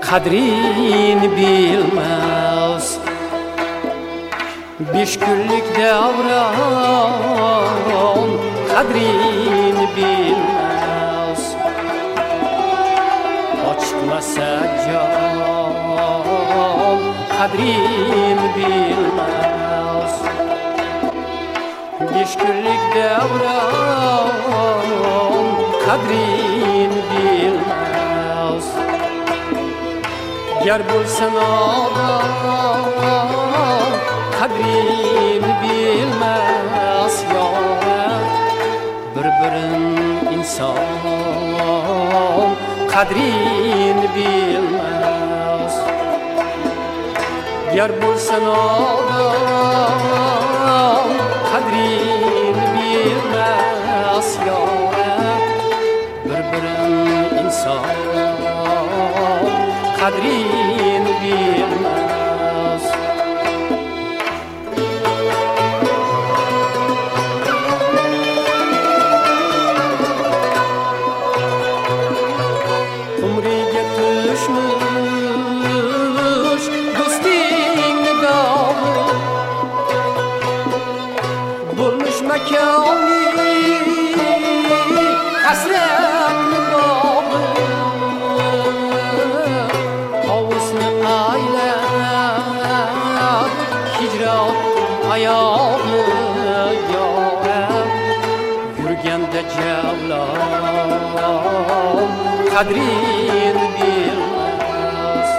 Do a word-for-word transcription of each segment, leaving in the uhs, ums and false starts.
qadrin bilmez. Beş günlük davran qadrin bilmez. Açıkmasa can qadrin bilmez. Beş günlük davran qadrin bilmez. Ger bo'lsan odam qadrin bilmez yo'q. Bir-birin inson qadrin bilmez. Ger bo'lsan odam qadrin bilmez yo'q. Bir-birin inson qadrin bilmez. Umriga tushmuş do'stingni dog'i, bo'lmuş makonli hasratni bog'i. Hovusni aylab hijron oyog'i yorab yurganda javlon qadrin bilmez.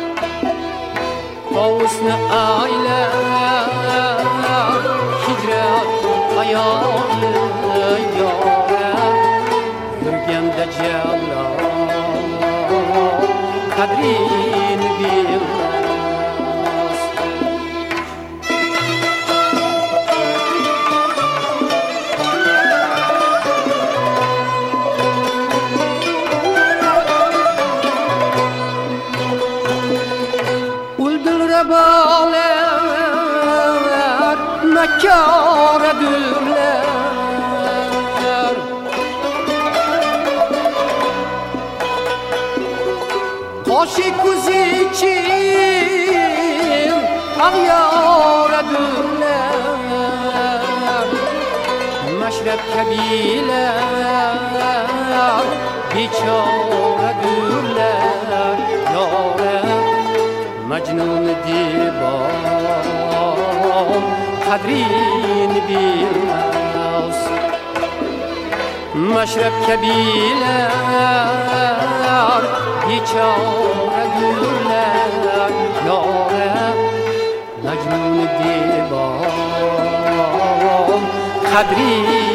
Hovusni aylab hijron oyog'i yorab yurganda javlon qadrin bilmez. Uldurlar bağlar nakâredürler. Qoshi ko'zi için ag'yoradurlar. Mashrab kabilar bechoradurlar yo'q. Majnun divon qadrin bilmez. Mashrab kabilar bechoradurlar yo'q. Majnun divon qadrin